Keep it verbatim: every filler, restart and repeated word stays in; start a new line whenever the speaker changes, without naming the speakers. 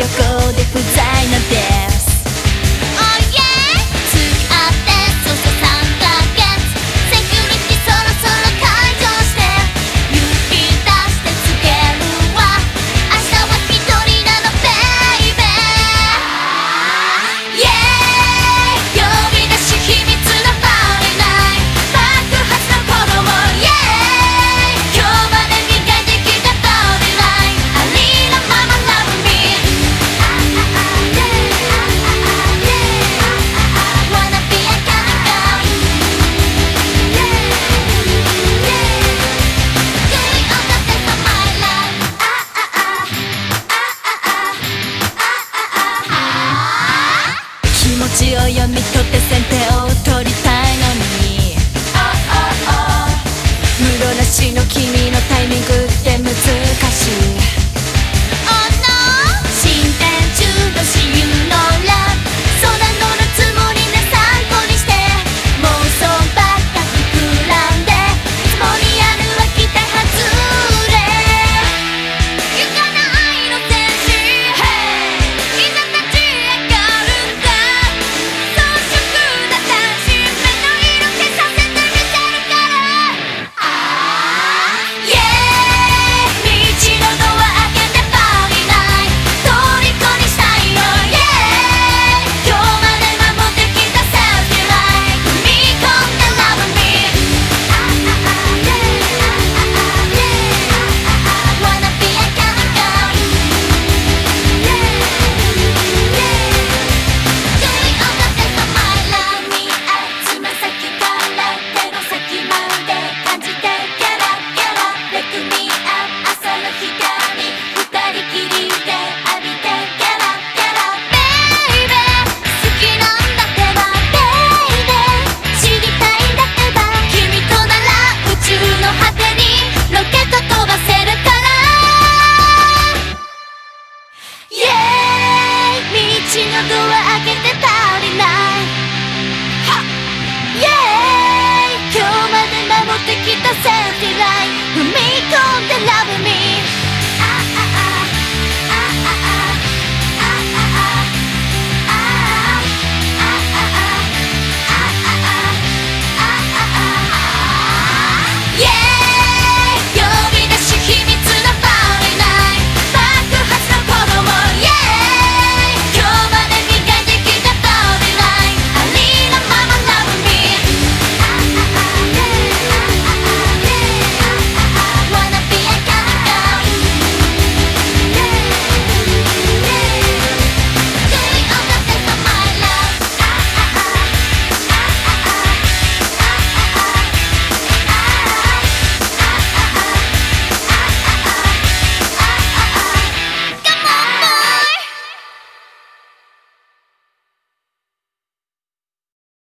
旅行で不在なんです。 Oh yeah 付き合ってそうそうさんかげつ、セキュリティそろそろ解除して勇気出してつけるわ、明日は一人なのベイベー。 Yeah 呼び出し秘密のバーレナイト、爆発の鼓動 Yeah 今日まで磨いてきたボディライン、ありのまま Love me Wanna be a chemical Going on the best of my life 気持ちを読み取って先手を取りたいのに、室なしの君のタイミングって難しい。 Oh no 進展中の親友のラブ、空乗るつもりで参考にして、妄想ばっか膨らんでいつもリアルは期待外れ、ゆかな愛の天使 Hey いざ立ち上がるんだ、装飾な男子目の色消させてみせるから、あー Yeah 道のドア開けてバーリナイト、虜にしたいよ Yeah 今日まで守ってきたセーフティーライン、踏み込んで Love me Wanna be a chemical Going on the best of my love me つま先から手の先まで感じてゲラゲラ Let me up 朝の光二人きりで浴びてゲラゲラ Baby 好きなんだってば Baby 知りたいんだってば、君となら宇宙の果てにロケット飛ばせるから、イエーイ道のドア開けてパーリーナイト、イエーイ今日まで守ってきたセーフティーライン